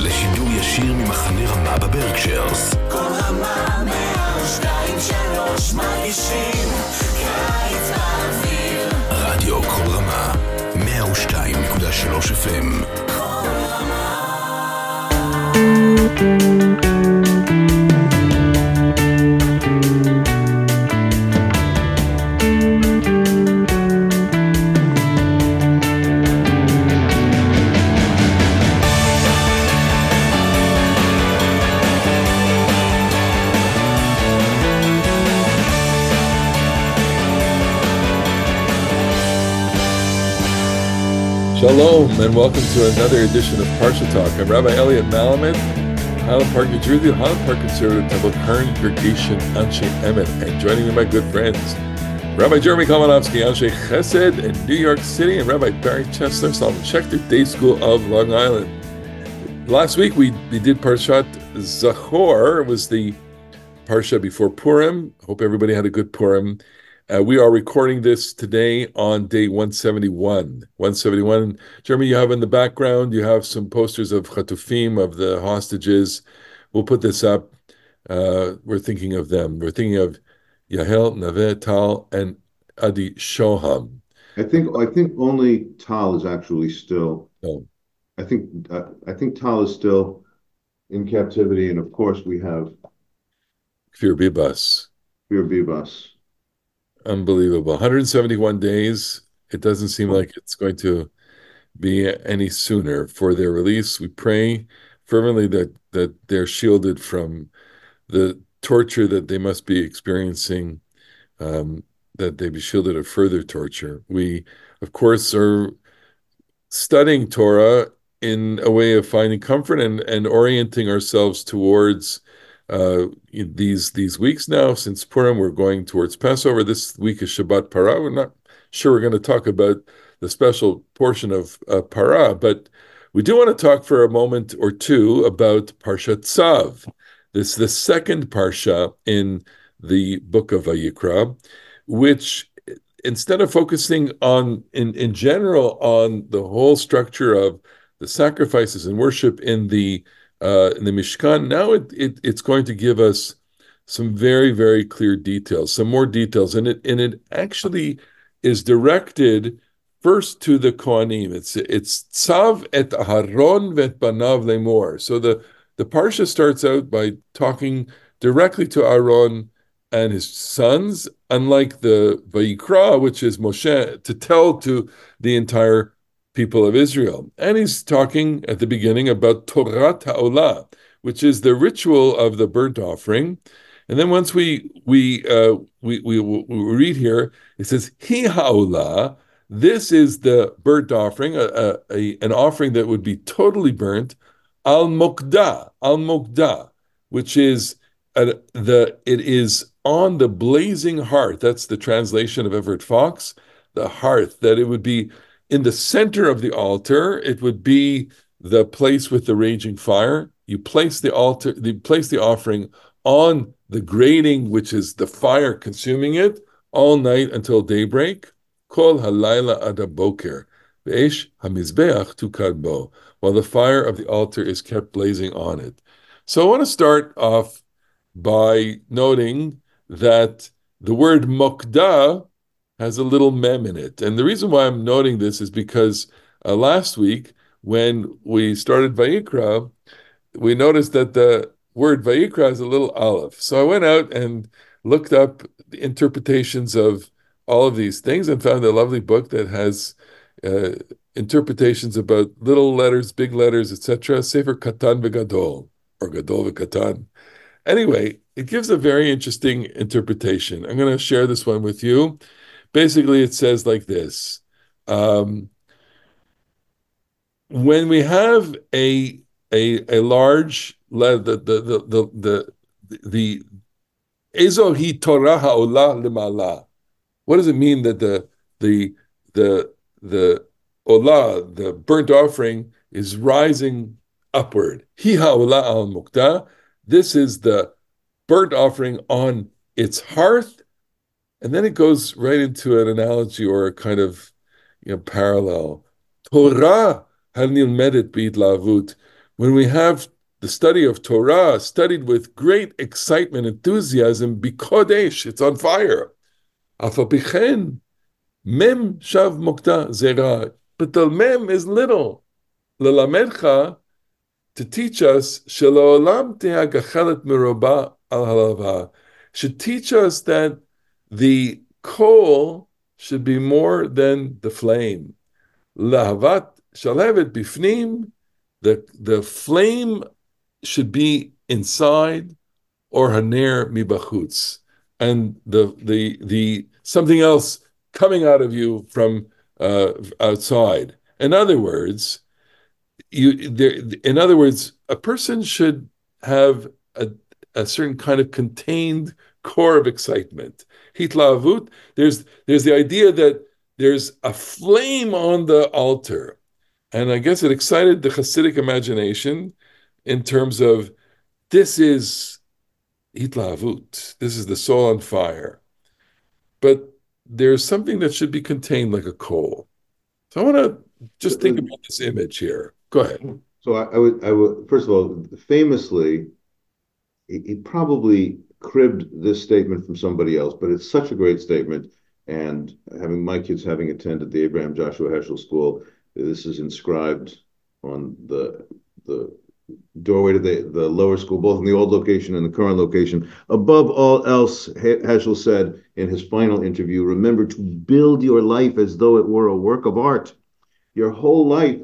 לשידור ישיר ממחנה רמה בברקשיירס. כל רמה 102.3 מרגישים קיץ באוויר. רדיו כל רמה 102.3 FM. כל רמה. Shalom and welcome to another edition of Parsha Talk. I'm Rabbi Elliot Malamed, Highland Park, New Jersey, Highland Park Conservative Temple Congregation Anshe Emet, and joining me my good friends, Rabbi Jeremy Kalmanovsky, Anshe Chesed in New York City, and Rabbi Barry Chesler, Solomon Schechter, Day School of Long Island. Last week we did Parshat Zachor. It was the Parsha before Purim. Hope everybody had a good Purim. We are recording this today on day 171. 171. Jeremy, you have in the background, you have some posters of Chatufim, of the hostages. We'll put this up. We're thinking of them. We're thinking of Yahel, Naveh, Tal, and Adi Shoham. I think only Tal is actually still. Oh. I think Tal is still in captivity, and of course we have Kfir Bibas. Kfir Bibas. Unbelievable. 171 days. It doesn't seem like it's going to be any sooner for their release. We pray fervently that they're shielded from the torture that they must be experiencing, that they be shielded of further torture. We, of course, are studying Torah in a way of finding comfort and orienting ourselves towards these weeks now. Since Purim, we're going towards Passover. This week is Shabbat Parah. We're not sure we're going to talk about the special portion of Parah, but we do want to talk for a moment or two about Parshat Tzav. This is the second Parsha in the book of Vayikra, which, instead of focusing on, in general, on the whole structure of the sacrifices and worship in the Mishkan, now it's going to give us some very, very clear details, some more details, and it actually is directed first to the Kohanim. It's Tzav et Aharon vet banav lemor. So the parsha starts out by talking directly to Aaron and his sons, unlike the Vayikra, which is Moshe, to tell to the entire people of Israel. And he's talking at the beginning about Torah Ta'olah, which is the ritual of the burnt offering. And then once we read here, it says, Hi Ha'olah, this is the burnt offering, an offering that would be totally burnt, Al Mokdah, which is it is on the blazing hearth. That's the translation of Everett Fox, the hearth, that it would be in the center of the altar. It would be the place with the raging fire. You place the offering on the grating, which is the fire consuming it, all night until daybreak. Kol halayla ad haboker, ve'esh hamizbeach tukad bo, while the fire of the altar is kept blazing on it. So I want to start off by noting that the word mokdah has a little mem in it. And the reason why I'm noting this is because last week, when we started Vayikra, we noticed that the word Vayikra has a little aleph. So I went out and looked up the interpretations of all of these things and found a lovely book that has interpretations about little letters, big letters, etc. Sefer Katan v'Gadol, or Gadol v'Katan. Anyway, it gives a very interesting interpretation. I'm going to share this one with you. Basically, it says like this: when we have a large the Ezohi Torah Ha'olah Lemala. What does it mean that the Olah, the burnt offering, is rising upward? Hi Ha'olah al Mukta. This is the burnt offering on its hearth. And then it goes right into an analogy or a kind of parallel. Torah hanilmedet b'itlavut when we have the study of Torah studied with great excitement, enthusiasm, bikodesh, it's on fire. Afapichen, mem shav mokta zera. But the mem is little. Lelamedcha, to teach us, shelo teha gachelet meroba al halava, should teach us that the coal should be more than the flame. Lahavat shalhevet bifnim, the flame should be inside, or haner mibachutz, and the something else coming out of you from outside. In other words, a person should have a certain kind of contained core of excitement. Hitlavut, there's the idea that there's a flame on the altar. And I guess it excited the Hasidic imagination in terms of this is hitlavut, this is the soul on fire. But there's something that should be contained like a coal. So I want to just think about this image here. Go ahead. So I would first of all, famously, he probably cribbed this statement from somebody else, but it's such a great statement. And having my kids having attended the Abraham Joshua Heschel School, this is inscribed on the doorway to the lower school, both in the old location and the current location. Above all else, Heschel said in his final interview, remember to build your life as though it were a work of art. Your whole life,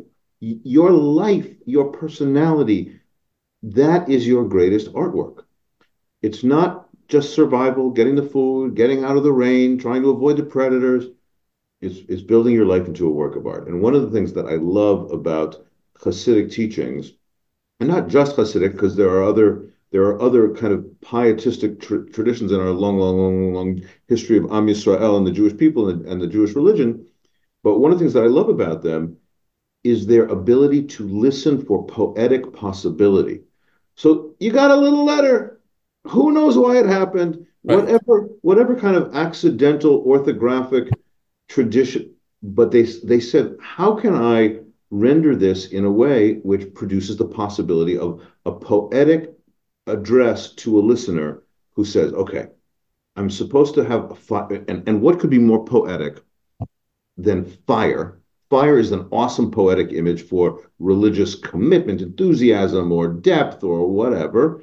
your personality, that is your greatest artwork. It's not just survival, getting the food, getting out of the rain, trying to avoid the predators. It's building your life into a work of art. And one of the things that I love about Hasidic teachings, and not just Hasidic, because there are other kind of pietistic traditions in our long history of Am Yisrael and the Jewish people and the Jewish religion. But one of the things that I love about them is their ability to listen for poetic possibility. So you got a little letter. Who knows why it happened? Right. Whatever kind of accidental orthographic tradition, but they said, how can I render this in a way which produces the possibility of a poetic address to a listener who says, okay, I'm supposed to have a fire, and what could be more poetic than fire? Fire is an awesome poetic image for religious commitment, enthusiasm, or depth, or whatever.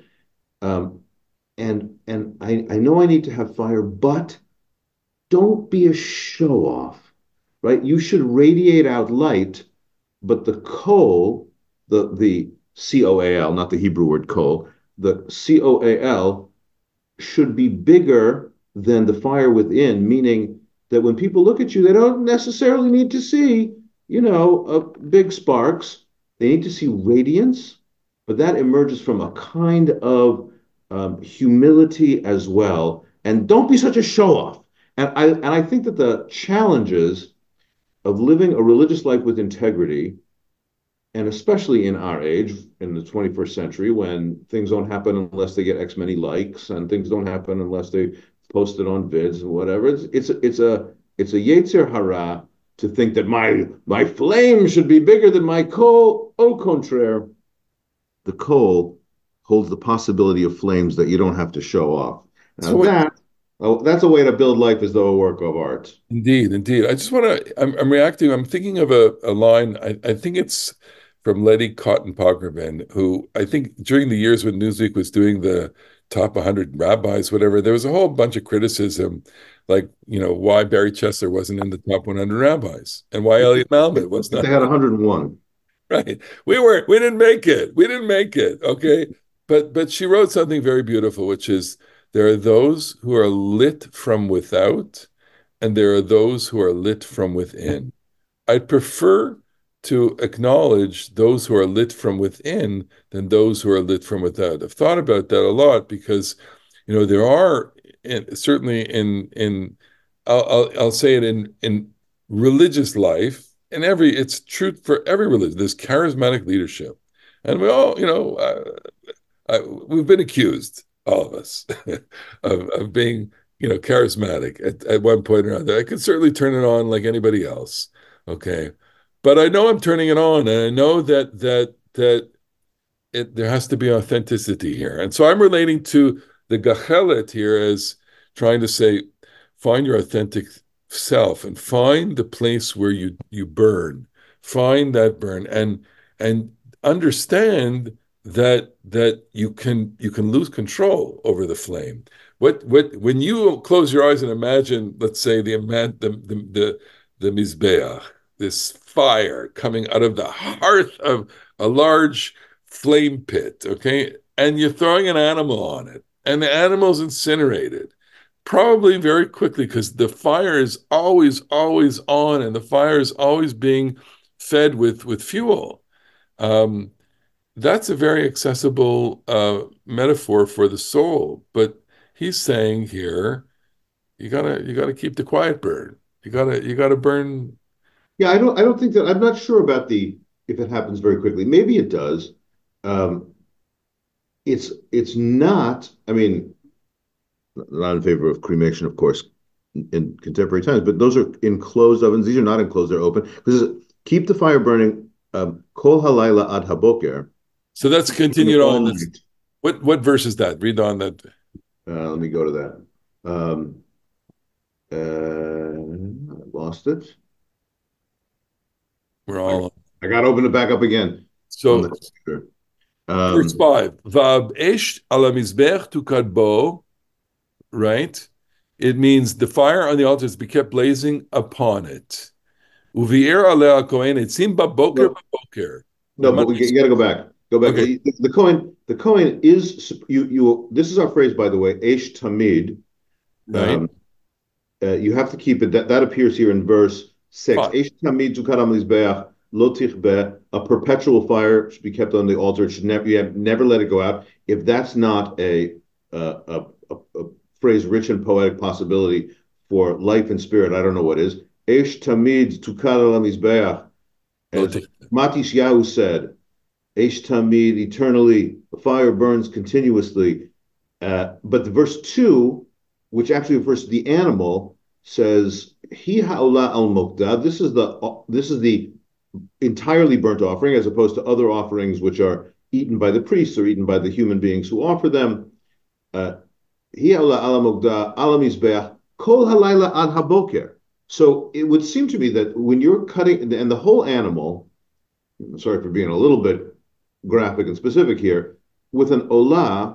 And I know I need to have fire, but don't be a show off, right? You should radiate out light, but the coal, the C-O-A-L, not the Hebrew word coal, the C-O-A-L should be bigger than the fire within, meaning that when people look at you, they don't necessarily need to see, big sparks. They need to see radiance, but that emerges from a kind of humility as well. And don't be such a show-off. And I think that the challenges of living a religious life with integrity, and especially in our age, in the 21st century, when things don't happen unless they get X many likes, and things don't happen unless they post it on vids and whatever. It's a yetzer hara to think that my flame should be bigger than my coal. Au contraire, the coal holds the possibility of flames that you don't have to show off. Now that's a way to build life as though a work of art. Indeed. I just want to, I'm reacting, I'm thinking of a line, I think it's from Letty Cotton Pogrebin, who I think during the years when Newsweek was doing the top 100 rabbis, whatever, there was a whole bunch of criticism, like, why Barry Chesler wasn't in the top 100 rabbis and why Elliot Malmit was not. They had 101. Right. We didn't make it. Okay. But she wrote something very beautiful, which is, there are those who are lit from without, and there are those who are lit from within. I'd prefer to acknowledge those who are lit from within than those who are lit from without. I've thought about that a lot because, there are certainly I'll say it in religious life, and it's true for every religion. There's charismatic leadership, and we all, we've been accused, all of us, of being, charismatic at one point or another. I could certainly turn it on like anybody else, okay? But I know I'm turning it on, and I know that there has to be authenticity here. And so I'm relating to the Gachelet here as trying to say, find your authentic self and find the place where you burn, find that burn, and understand that you can lose control over the flame. What when you close your eyes and imagine, let's say the mizbeach, this fire coming out of the hearth of a large flame pit, okay? And you're throwing an animal on it, and the animal's incinerated, probably very quickly because the fire is always, always on, and the fire is always being fed with fuel. Um, that's a very accessible metaphor for the soul, but he's saying here, you gotta keep the quiet burn. You gotta burn. Yeah, I don't think that I'm not sure about the if it happens very quickly. Maybe it does. Um, it's not. I mean, not in favor of cremation, of course, in contemporary times, but those are enclosed ovens. These are not enclosed; they're open because keep the fire burning. Kol halayla ad haboker. So that's continued All on. night. What verse is that? Read on that. Let me go to that. I lost it. We're I, all I got to open it back up again on the so. computer. Verse 5. Vab esh ala mizbech tu kadbo, right? It means the fire on the altar is to be kept blazing upon it. Uvi'er aleh kohen etzim baboker No, baboker. no, but you got to go back. Go back. Okay, The Cohen is you. This is our phrase, by the way. Eish tamid. right? Um, you have to keep it. That appears here in verse 6. Fine. Eish tamid zukaram lizbeach lo tichbeh. A perpetual fire should be kept on the altar. It should never let it go out. If that's not a phrase rich in poetic possibility for life and spirit, I don't know what is. Eish tamid zukaram lizbeach. As Matisyahu said, Eish Tamid, eternally, the fire burns continuously. But the verse 2, which actually refers to the animal, says, Hi ha'olah al mokdah. This is the entirely burnt offering, as opposed to other offerings which are eaten by the priests or eaten by the human beings who offer them. Hi ha'olah al mokdah, al mizbeach, kol halayla ad haboker. So it would seem to me that when you're cutting, and the whole animal, sorry for being a little bit graphic and specific here, with an olah,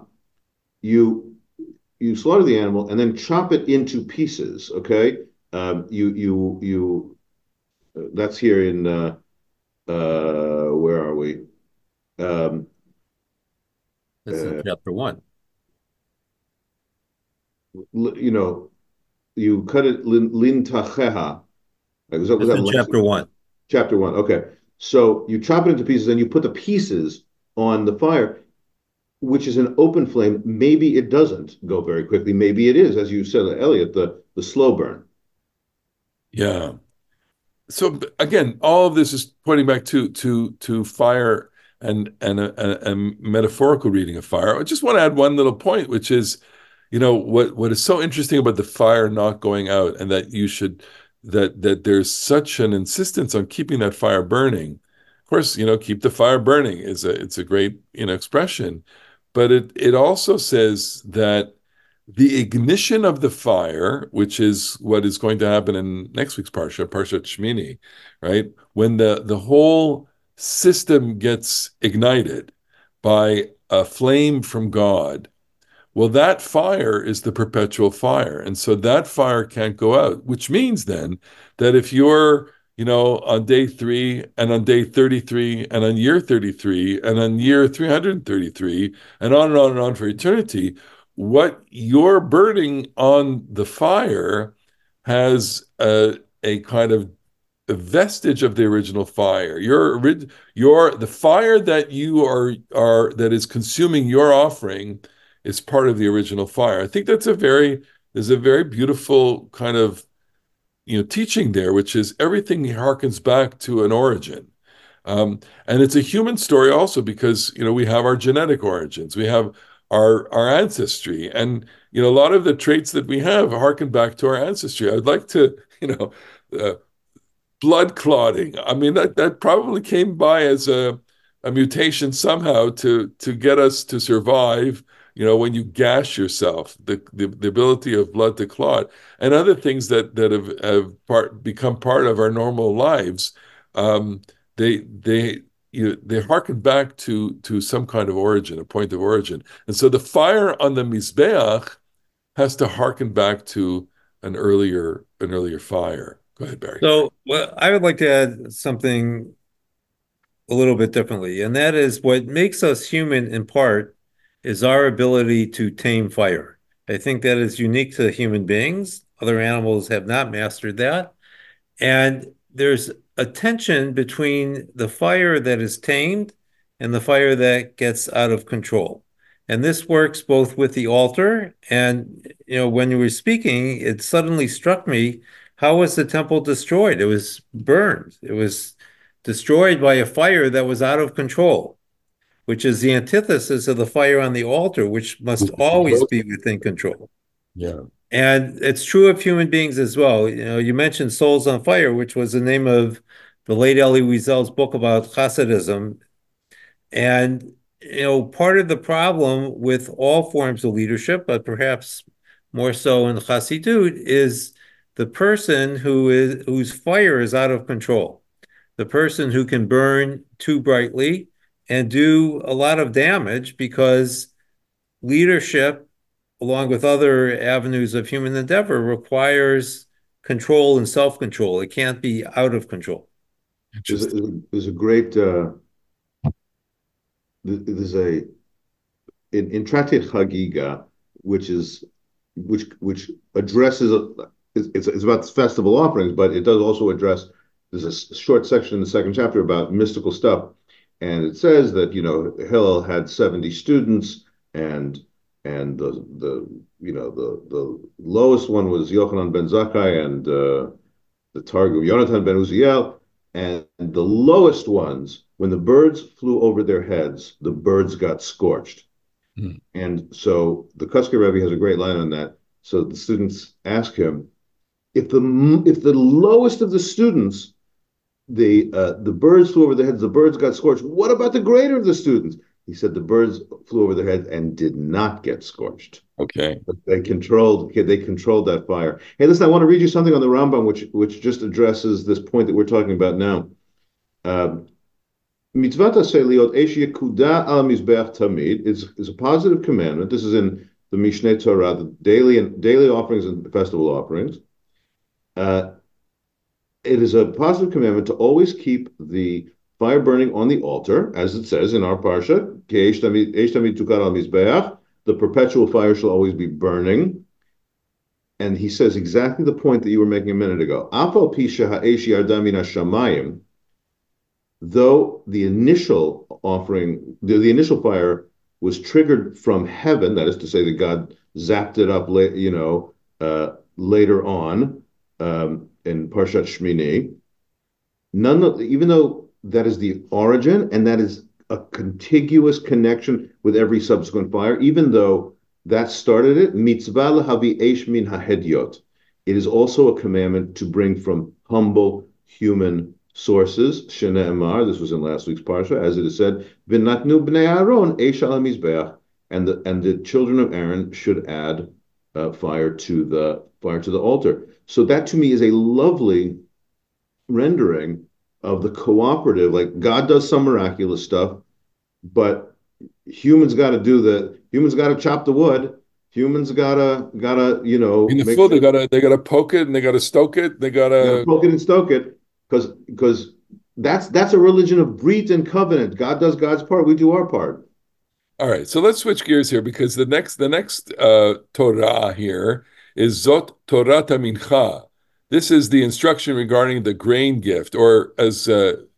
you slaughter the animal and then chop it into pieces. Okay, you that's here in where are we? Um, That's in chapter 1. you know, you cut it lin tacheha. Was That's that in chapter 1. Chapter 1. Okay. So you chop it into pieces and you put the pieces on the fire, which is an open flame. Maybe it doesn't go very quickly. Maybe it is, as you said, Elliot, the slow burn. Yeah. So again, all of this is pointing back to fire and a metaphorical reading of fire. I just want to add one little point, which is, what is so interesting about the fire not going out, and that there's such an insistence on keeping that fire burning. Of course, keep the fire burning it's a great expression, but it also says that the ignition of the fire, which is what is going to happen in next week's Parshat Shmini, right? When the whole system gets ignited by a flame from God, well, that fire is the perpetual fire. And so that fire can't go out, which means then that if you're, on day 3 and on day 33 and on year 33 and on year 333 and on and on and on for eternity, what you're burning on the fire has a kind of a vestige of the original fire. The fire that you are that is consuming your offering is part of the original fire. I think there's a very beautiful kind of teaching there, which is everything harkens back to an origin. And it's a human story also because we have our genetic origins, we have our ancestry, and a lot of the traits that we have harken back to our ancestry. I'd like to blood clotting. I mean that probably came by as a a mutation somehow to get us to survive. When you gash yourself, the ability of blood to clot, and other things that have become part of our normal lives, they harken back to some kind of origin, a point of origin, and so the fire on the mizbeach has to harken back to an earlier fire. Go ahead, Barry. So, well, I would like to add something a little bit differently, and that is what makes us human in part is our ability to tame fire. I think that is unique to human beings. Other animals have not mastered that. And there's a tension between the fire that is tamed and the fire that gets out of control. And this works both with the altar and, when you were speaking, it suddenly struck me, how was the temple destroyed? It was burned. It was destroyed by a fire that was out of control, which is the antithesis of the fire on the altar, which must always be within control. Yeah. And it's true of human beings as well. You mentioned Souls on Fire, which was the name of the late Elie Wiesel's book about Hasidism. And, part of the problem with all forms of leadership, but perhaps more so in Hasidut, is the person whose fire is out of control, the person who can burn too brightly and do a lot of damage because leadership, along with other avenues of human endeavor, requires control and self-control. It can't be out of control. There's a great there's a in Tractate Chagiga, which addresses it's about festival offerings, but it does also address. There's a short section in the second chapter about mystical stuff, and it says that Hillel had 70 students, and the lowest one was Yochanan ben Zakkai, and the Targum Yonatan ben Uziel, and the lowest ones, when the birds flew over their heads, the birds got scorched. And so the Kosker Rebbe has a great line on that. So the students ask him, if the lowest of the students, the birds flew over their heads, the birds got scorched, what about the greater of the students? He said the birds flew over their heads and did not get scorched. Okay. But they controlled that fire. Hey, listen, I want to read you something on the Rambam, which just addresses this point that we're talking about now. Mitzvat aseliot eish yekuda al mizbeach tamid is a positive commandment. This is in the Mishneh Torah, the daily offerings and festival offerings. It is a positive commandment to always keep the fire burning on the altar, as it says in our parsha, eish tamid tukar al mizbeach. The perpetual fire shall always be burning. And he says exactly the point that you were making a minute ago. Afal pisha ha'esh yarda min hashamayim. Though the initial offering, the initial fire was triggered from heaven, that is to say that God zapped it up, later on in Parshat Shmini. Even though that is the origin and that is a contiguous connection with every subsequent fire, even though that started it, mitzvah lahavi eish min hahediot. It is also a commandment to bring from humble human sources. Shene'emar, this was in last week's parsha, as it is said, v'natnu bnei Aaron eish al mizbeach, and the children of Aaron should add fire to the altar. So that to me is a lovely rendering of the cooperative. Like God does some miraculous stuff, but humans got to chop the wood. Humans gotta in the food, they gotta poke it and they gotta stoke it. They gotta poke it and stoke it. Because that's a religion of brit and covenant. God does God's part, we do our part. All right, so let's switch gears here, because the next Torah here is Zot Torah Mincha. This is the instruction regarding the grain gift, or as Jacob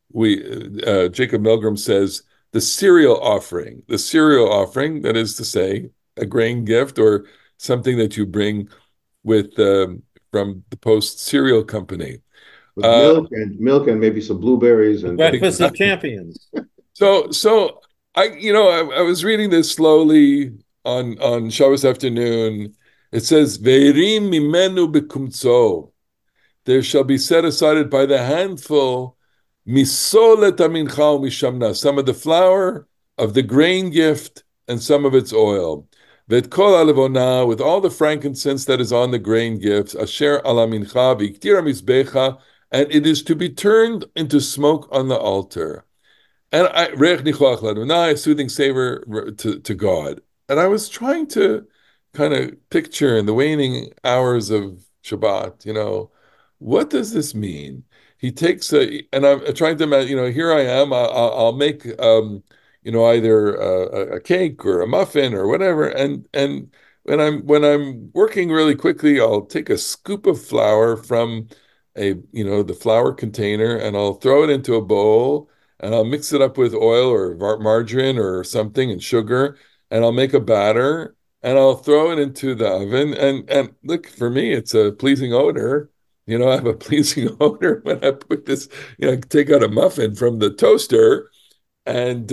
Milgram says, the cereal offering. The cereal offering, that is to say, a grain gift or something that you bring with from the Post Cereal Company. With milk and maybe some blueberries and breakfast of champions. So I was reading this slowly on Shabbos afternoon. It says Veirim mimenu bekumtso. There shall be set aside by the handful Misolet amincha umishamna, some of the flour of the grain gift and some of its oil. Vet kol alevona, with all the frankincense that is on the grain gifts, asher ala mincha v'iktira mizbecha, and it is to be turned into smoke on the altar. And reich nichoach ladonai, a soothing savor to God. And I was trying to kind of picture in the waning hours of Shabbat, what does this mean? He takes and I'm trying to imagine, here I am, I'll make, either a cake or a muffin or whatever. And when I'm working really quickly, I'll take a scoop of flour from the flour container and I'll throw it into a bowl and I'll mix it up with oil or margarine or something and sugar, and I'll make a batter and I'll throw it into the oven. And look, for me, it's a pleasing odor. I have a pleasing odor when I put this, take out a muffin from the toaster. And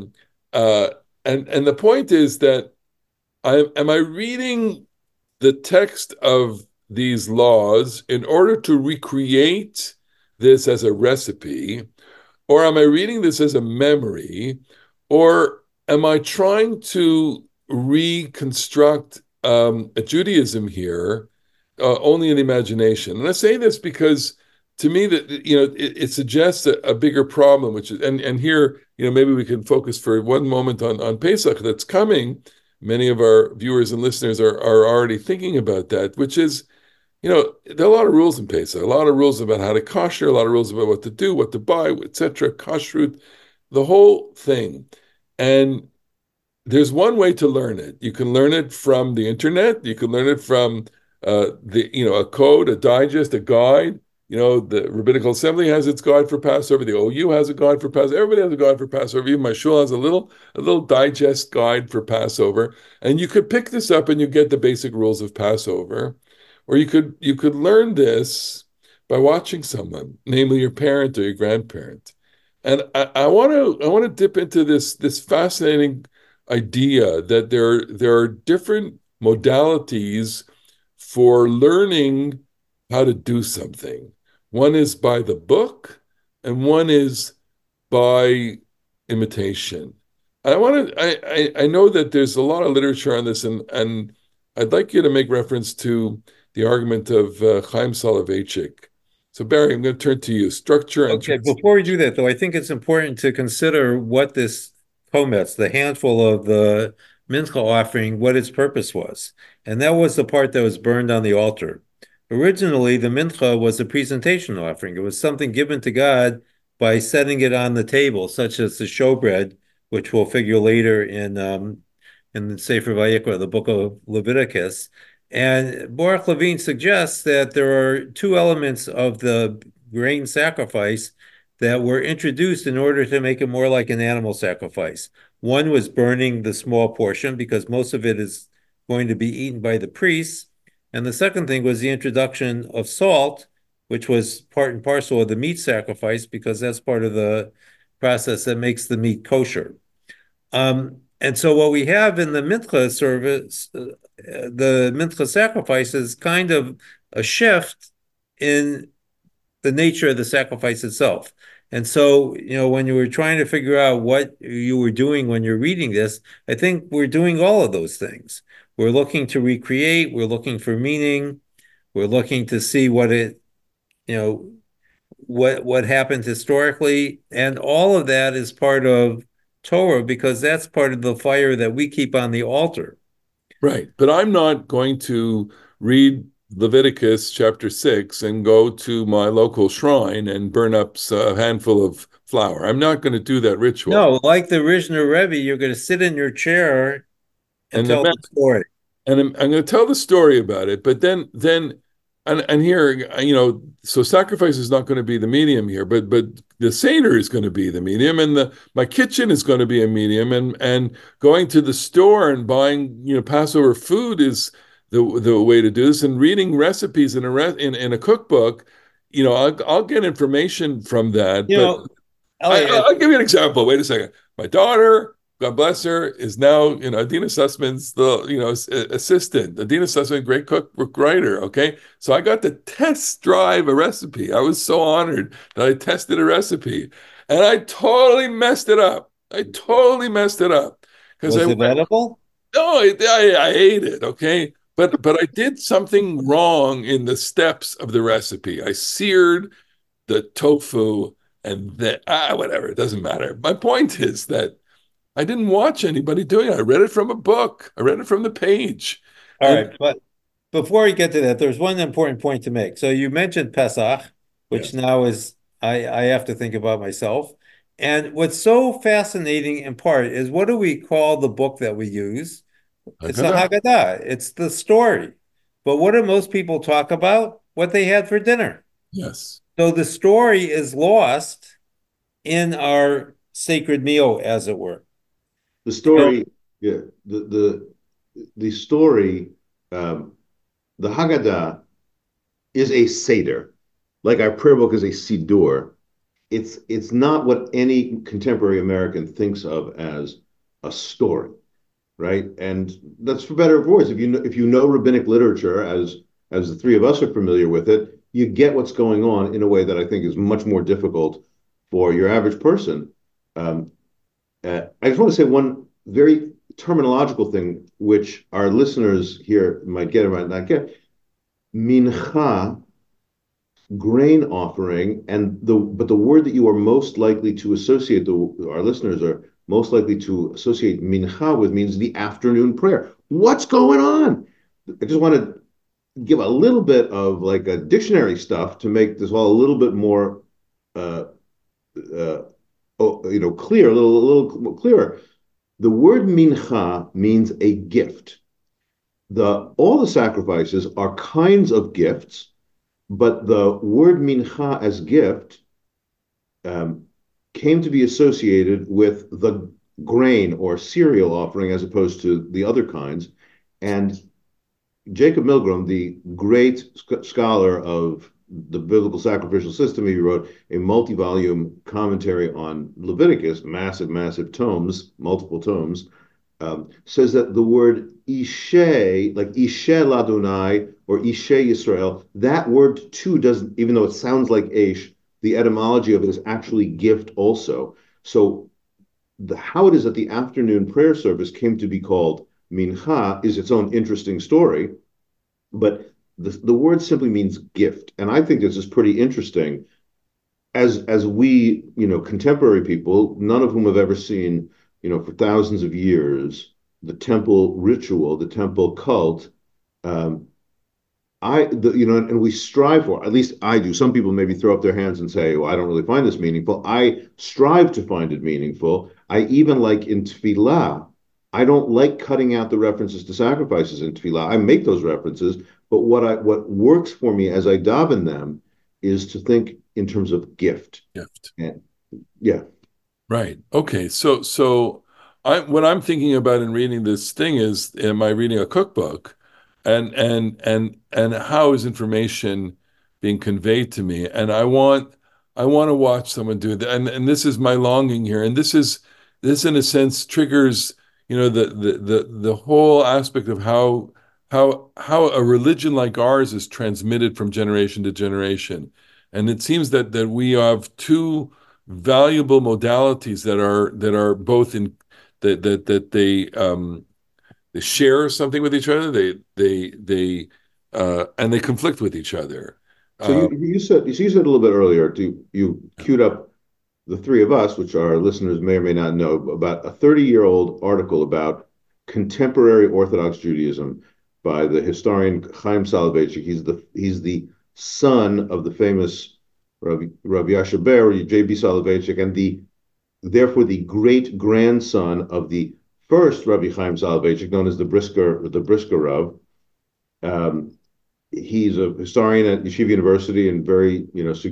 and the point is that am I reading the text of these laws in order to recreate this as a recipe? Or am I reading this as a memory? Or am I trying to reconstruct a Judaism here only in the imagination? And I say this because to me that it suggests a bigger problem, which is and here maybe we can focus for one moment on Pesach that's coming. Many of our viewers and listeners are already thinking about that, which is there are a lot of rules in Pesach, a lot of rules about how to kosher, a lot of rules about what to do, what to buy, etc., kashrut, the whole thing. And there's one way to learn it. You can learn it from the internet. You can learn it from a code, a digest, a guide. The Rabbinical Assembly has its guide for Passover. The OU has a guide for Passover. Everybody has a guide for Passover. Even my shul has a little digest guide for Passover. And you could pick this up and you get the basic rules of Passover. Or you could learn this by watching someone, namely your parent or your grandparent. And I want to dip into this fascinating idea that there are different modalities for learning how to do something. One is by the book, and one is by imitation. I know that there's a lot of literature on this, and I'd like you to make reference to the argument of Chaim Soloveitchik. So Barry, I'm going to turn to you. Structure and okay. Before we do that, though, I think it's important to consider what this chometz, the handful of the mincha offering, what its purpose was, and that was the part that was burned on the altar. Originally, the mincha was a presentation offering. It was something given to God by setting it on the table, such as the showbread, which will figure later in the Sefer Vayikra, the book of Leviticus. And Baruch Levine suggests that there are two elements of the grain sacrifice that were introduced in order to make it more like an animal sacrifice. One was burning the small portion because most of it is going to be eaten by the priests. And the second thing was the introduction of salt, which was part and parcel of the meat sacrifice because that's part of the process that makes the meat kosher. And so what we have in the mincha service, the mincha sacrifice is kind of a shift in the nature of the sacrifice itself. And so, when you were trying to figure out what you were doing when you're reading this, I think we're doing all of those things. We're looking to recreate, we're looking for meaning, we're looking to see what happened historically, and all of that is part of Torah because that's part of the fire that we keep on the altar. Right. But I'm not going to read Leviticus chapter 6 and go to my local shrine and burn up a handful of flour. I'm not going to do that ritual. No, like the Rishner Rebbe, you're going to sit in your chair and tell the story. And I'm going to tell the story about it, but then here, so sacrifice is not going to be the medium here, but the Seder is going to be the medium, and my kitchen is going to be a medium, and going to the store and buying Passover food is the way to do this, and reading recipes in a cookbook. I'll get information from that. But Elliot, I'll give you an example. Wait a second. My daughter God bless her, is now, Adina Sussman's assistant. Adina Sussman, great cookbook writer. Okay. So I got to test drive a recipe. I was so honored that I tested a recipe and I totally messed it up. I totally messed it up because Was it edible? no, I ate it. Okay. But I did something wrong in the steps of the recipe. I seared the tofu and then, whatever, it doesn't matter. My point is that I didn't watch anybody doing it. I read it from a book. I read it from the page. All And right, but before we get to that, there's one important point to make. So you mentioned Pesach, which yes, now is I have to think about myself. And what's so fascinating in part is what do we call the book that we use? It's the Haggadah. Haggadah. It's the story. But what do most people talk about? What they had for dinner. Yes, So the story is lost in our sacred meal, as it were. The So story, yeah, the story, um, the Haggadah is a seder, like our prayer book is a siddur. It's not what any contemporary American thinks of as a story, right? And that's for better or for worse. If you know rabbinic literature, as the three of us are familiar with it, you get what's going on in a way that I think is much more difficult for your average person. Um, I just want to say one very terminological thing, which our listeners here might get or might not get. Mincha, grain offering, and the word that you are most likely to associate, our listeners are most likely to associate mincha with means the afternoon prayer. What's going on? I just want to give a little bit of like a dictionary stuff to make this all a little bit more uh, uh, clear, a little clearer. The word mincha means a gift. All the sacrifices are kinds of gifts, but the word mincha as gift um, came to be associated with the grain or cereal offering as opposed to the other kinds. And Jacob Milgrom, the great scholar of the biblical sacrificial system, he wrote a multi-volume commentary on Leviticus, massive, massive tomes, multiple tomes, says that the word Ishe, like Ishe Ladonai or Ishe Yisrael, that word too doesn't, even though it sounds like Aish, the etymology of it is actually gift also. So how it is that the afternoon prayer service came to be called Mincha is its own interesting story, but the word simply means gift. And I think this is pretty interesting. As we, contemporary people, none of whom have ever seen, for thousands of years, the temple ritual, the temple cult, um, and we strive for, at least I do. Some people maybe throw up their hands and say, well, I don't really find this meaningful. I strive to find it meaningful. I even like in tefillah, I don't like cutting out the references to sacrifices in tefillah. I make those references, but what works for me as I daven them is to think in terms of gift. gift. And yeah. Right. Okay. So what I'm thinking about in reading this thing is, am I reading a cookbook, and how is information being conveyed to me? And I want to watch someone do that. And this is my longing here. And this in a sense triggers, the whole aspect of how a religion like ours is transmitted from generation to generation. And it seems that we have two valuable modalities that are both in that they share something with each other. They and they conflict with each other. So you said a little bit earlier, you queued up the three of us, which our listeners may or may not know, about a 30-year-old article about contemporary Orthodox Judaism by the historian Chaim Soloveitchik. He's the son of the famous Rabbi Yasha Ber, J.B. Soloveitchik, and therefore the great grandson of the first Rabbi Chaim Soloveitchik, known as the Brisker Rav. Um, he's a historian at Yeshiva University and very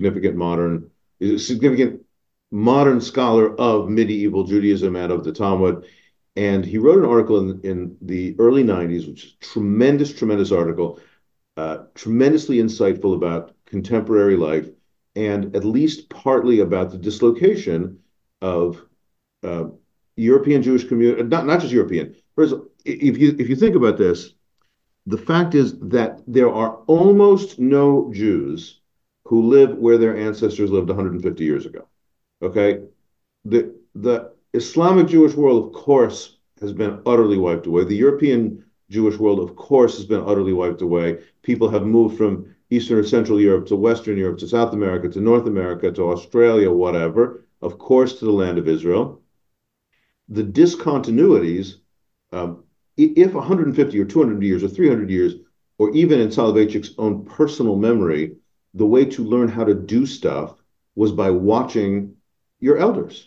significant modern scholar of medieval Judaism and of the Talmud. And he wrote an article in the early 90s, which is a tremendous article, tremendously insightful about contemporary life, and at least partly about the dislocation of European Jewish community, not just European. First, if you think about this, the fact is that there are almost no Jews who live where their ancestors lived 150 years ago. Okay, the Islamic Jewish world, of course, has been utterly wiped away. The European Jewish world, of course, has been utterly wiped away. People have moved from Eastern or Central Europe to Western Europe to South America to North America to Australia, whatever, of course, to the land of Israel. The discontinuities, if 150 or 200 years or 300 years, or even in Soloveitchik's own personal memory, the way to learn how to do stuff was by watching your elders.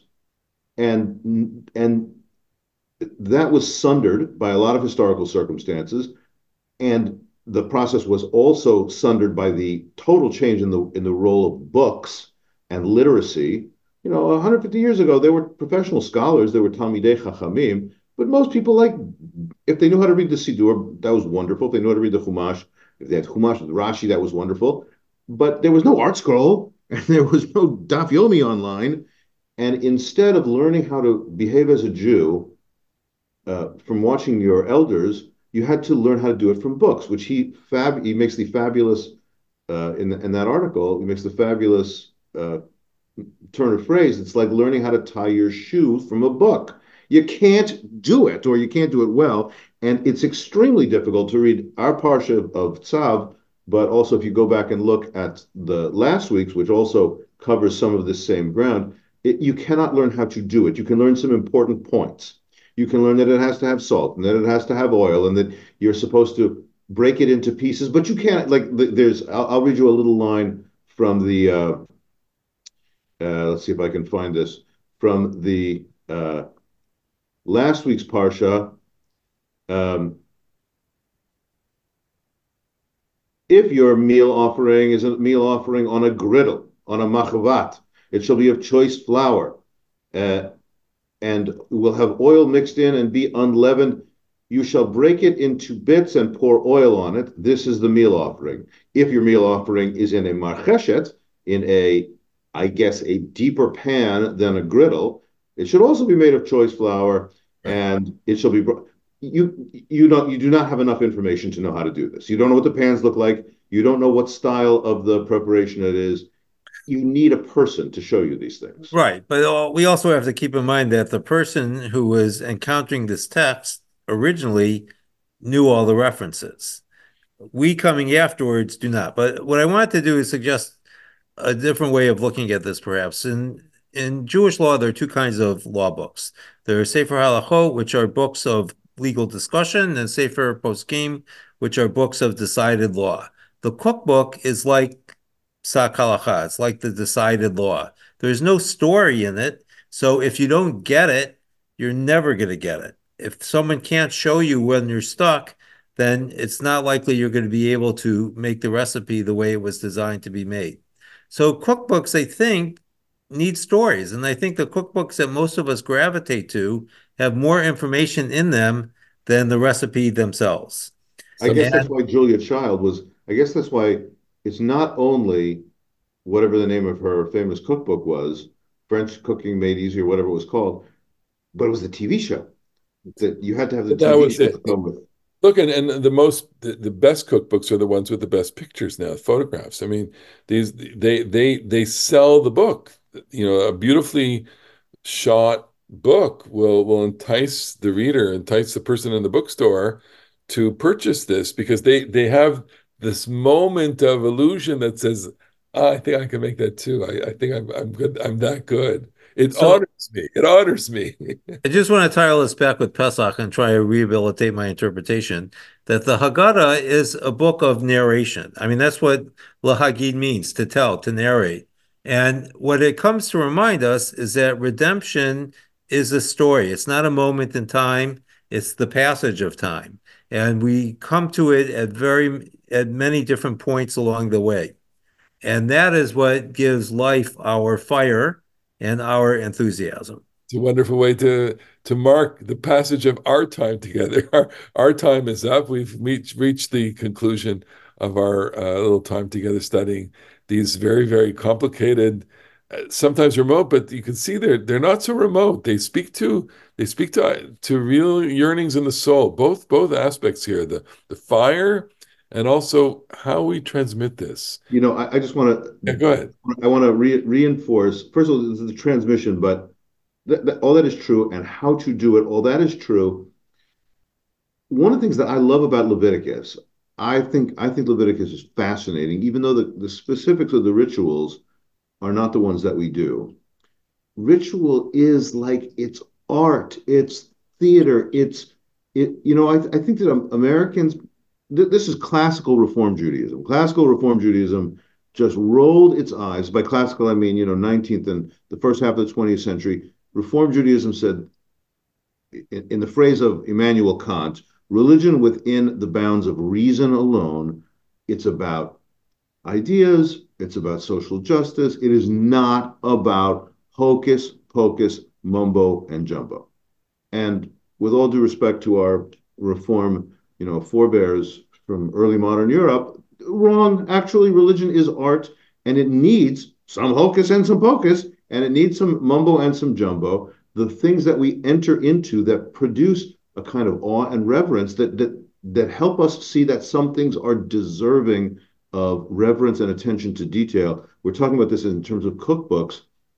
And that was sundered by a lot of historical circumstances. And the process was also sundered by the total change in the role of books and literacy. 150 years ago, they were professional scholars, they were Talmidei Chachamim, but most people, like, if they knew how to read the Siddur, that was wonderful. If they knew how to read the Chumash, if they had Chumash with Rashi, that was wonderful. But there was no art scroll, and there was no Daf Yomi online. And instead of learning how to behave as a Jew from watching your elders, you had to learn how to do it from books, which he makes the fabulous in that article. He makes the fabulous turn of phrase. It's like learning how to tie your shoe from a book. You can't do it, or you can't do it well, and it's extremely difficult to read our parsha of Tzav. But also, if you go back and look at the last week's, which also covers some of this same ground, you cannot learn how to do it. You can learn some important points. You can learn that it has to have salt and that it has to have oil and that you're supposed to break it into pieces, but you can't, like, I'll read you a little line from the, let's see if I can find this, from the last week's Parsha. If your meal offering is a meal offering on a griddle, on a machavat, it shall be of choice flour, and will have oil mixed in and be unleavened. You shall break it into bits and pour oil on it. This is the meal offering. If your meal offering is in a marcheshet, in I guess, a deeper pan than a griddle, it should also be made of choice flour, and it shall be. You do not have enough information to know how to do this. You don't know what the pans look like. You don't know what style of the preparation it is. You need a person to show you these things. Right. But we also have to keep in mind that the person who was encountering this text originally knew all the references. We coming afterwards do not. But what I want to do is suggest a different way of looking at this, perhaps. In Jewish law, there are two kinds of law books. There are Sefer Halachot, which are books of legal discussion, and Sefer Poskim, which are books of decided law. The cookbook is like Psak Halacha. It's like the decided law. There's no story in it. So if you don't get it, you're never going to get it. If someone can't show you when you're stuck, then it's not likely you're going to be able to make the recipe the way it was designed to be made. So cookbooks, I think, need stories. And I think the cookbooks that most of us gravitate to have more information in them than the recipe themselves. I guess that's why Julia Child I guess that's why it's not only whatever the name of her famous cookbook was, French Cooking Made Easier, whatever it was called, but it was the TV show that you had to have the TV show to come with. Look, and the best cookbooks are the ones with the best pictures now, photographs. I mean, they sell the book. A beautifully shot book will entice the reader, entice the person in the bookstore to purchase this, because they have this moment of illusion that says, I think I can make that too. I think I'm good. I'm that good. It honors me. It honors me. I just want to tie all this back with Pesach and try to rehabilitate my interpretation that the Haggadah is a book of narration. I mean, that's what lahagid means, to tell, to narrate. And what it comes to remind us is that redemption is a story. It's not a moment in time. It's the passage of time. And we come to it at many different points along the way. And that is what gives life our fire and our enthusiasm. It's a wonderful way to mark the passage of our time together. Our time is up. We've reached the conclusion of our little time together studying these very, very complicated sometimes remote, but you can see they're not so remote. They speak to real yearnings in the soul. Both aspects here, the fire and also how we transmit this. I just want to. Yeah, go ahead. I want to reinforce. First of all, this is the transmission, but all that is true, and how to do it. All that is true. One of the things that I love about Leviticus, I think Leviticus is fascinating, even though the specifics of the rituals are not the ones that we do. Ritual is like it's art, it's theater, I think that Americans, this is classical Reform Judaism. Classical Reform Judaism just rolled its eyes. By classical, I mean, 19th and the first half of the 20th century. Reform Judaism said, in the phrase of Immanuel Kant, religion within the bounds of reason alone. It's about ideas. It's about social justice. It is not about hocus pocus, mumbo and jumbo. And with all due respect to our Reform, forebears from early modern Europe, wrong. Actually, religion is art, and it needs some hocus and some pocus, and it needs some mumbo and some jumbo. The things that we enter into that produce a kind of awe and reverence that help us see that some things are deserving of reverence and attention to detail. We're talking about this in terms of cookbooks.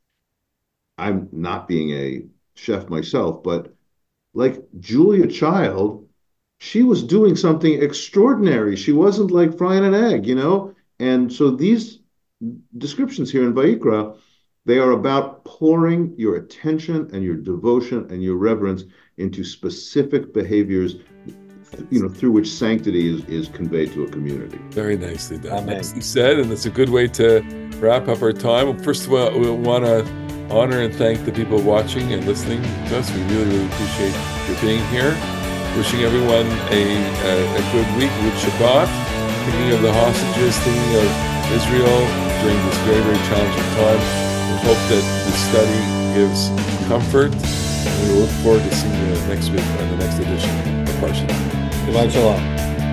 I'm not being a chef myself, but like Julia Child, she was doing something extraordinary. She wasn't like frying an egg, And so these descriptions here in Vayikra, they are about pouring your attention and your devotion and your reverence into specific behaviors, through which sanctity is conveyed to a community. Very nicely done. Amen. Nicely said, and it's a good way to wrap up our time. First of all, we want to honor and thank the people watching and listening to us. We really, really appreciate your being here. Wishing everyone a good week with Shabbat, thinking of the hostages, thinking of Israel during this very, very challenging time. We hope that the study gives comfort, and we look forward to seeing you next week on the next edition of Parshat. Shabbat Shalom.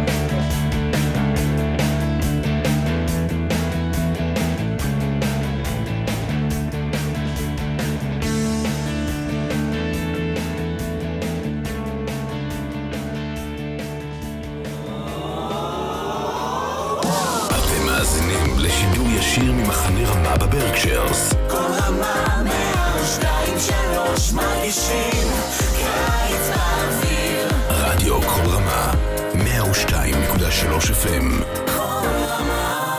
אתם מאזינים לשידור ישיר ממחנה רמה בברקשיירס. כל רמה 102.3 מרגישים קיץ באוויר. רדיו כל רמה 102.3 FM. כל רמה